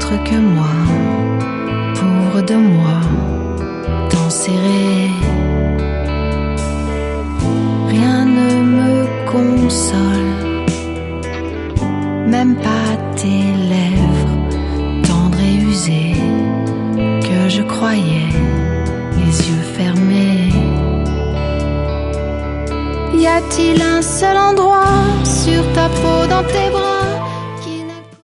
autre que moi, pauvre de moi, t'enserrer. Rien ne me console, même pas tes lèvres tendres et usées, que je croyais les yeux fermés. Y a-t-il un seul endroit sur ta peau, dans tes bras,